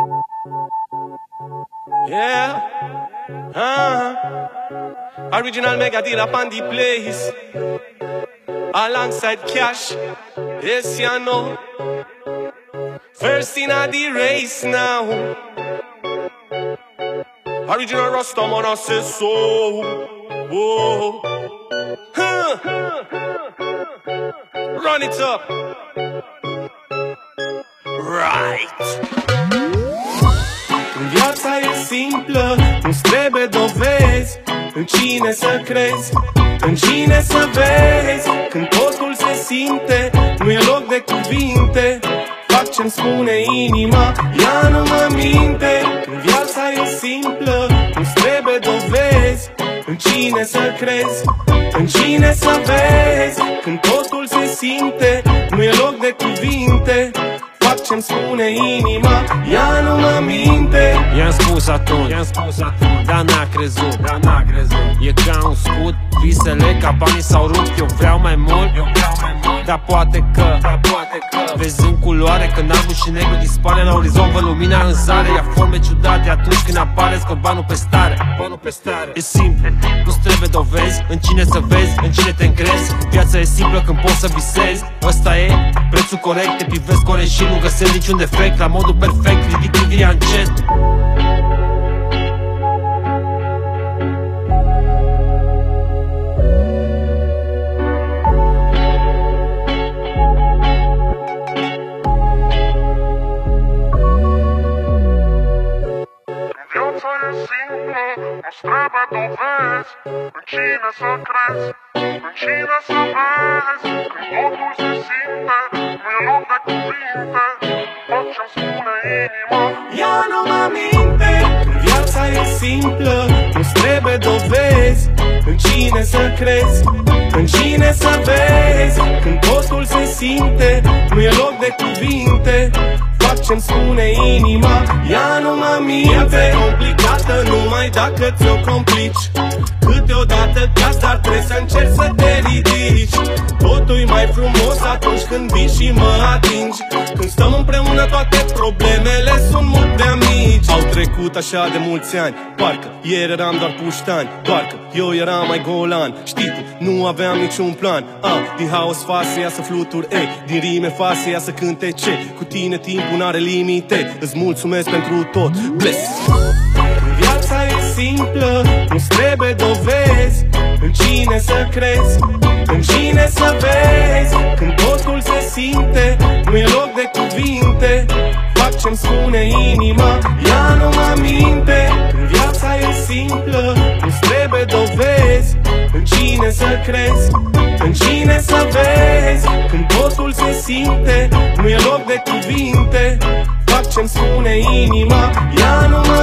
Yeah, original mega deal up on the place, alongside Cash. Yes, you know. First in the race now. Original Rasta man, I say so. Whoa. Run it up. Right. Viața e simplă, nu-ți trebuie dovezi. În cine să crezi, în cine să vezi. Când totul se simte, nu e loc de cuvinte. Fac ce-mi spune inima, ea nu mă minte. Când viața e simplă, nu-ți trebuie dovezi. În cine să crezi, în cine să vezi. Când totul se simte, nu e loc de cuvinte. Fac ce-mi spune inima, ea nu mă minte. I-am spus atunci, dar n-a crezut, E ca un scut, visele ca banii s-au rupt. Eu vreau mai mult, dar poate că vezi în culoare, când albul și negru dispare la orizont, văd lumina în zare. Ia forme ciudate atunci când apare, scot banul pe stare. E simplu, nu-ți trebuie dovezi. În cine să vezi, în cine te încrezi. Viața e simplă când poți să visezi. Ăsta e prețul corect, te privesc corect și nu găsesc niciun defect. La modul perfect, ridic privirea încet. Viața e simplă, nu-ți trebuie dovezi. În cine să crezi, în cine să vezi. Când totul se simte, nu e loc de cuvinte. Fac ce-mi spune inima, ea nu mă minte. Viața e simplă, nu-ți trebuie dovezi. În cine să crezi, în cine să vezi. Când totul se simte, nu e loc de cuvinte. Fac ce-mi spune inima, ea nu mă minte. E complicată numai dacă ți-o complici. Câteodată chiar dar trebuie să încerci să te ridici. Totul-i mai frumos atunci când vii și mă atingi. Când stăm împreună toate problemele sunt mult prea mici. Au trecut așa de mulți ani, parcă ieri eram doar puștani. Doar că eu eram mai golan, știi tu, nu aveam niciun plan. Din haos fac să iasă fluturi, din rime fac să iasă cântece. Cu tine timpul n-are limite, îți mulțumesc pentru tot, bless. Viața e simplă, nu-ți trebuie dovezi. În cine să crezi, în cine să vezi. Când totul se simte, nu e loc de cuvinte. Fac ce-mi spune inima, ea nu mă minte. Când viața e simplă, nu-ți trebuie dovezi. În cine să crezi, în cine să vezi. Când totul se simte, nu e loc de cuvinte. Fac ce-mi spune inima, ea nu mă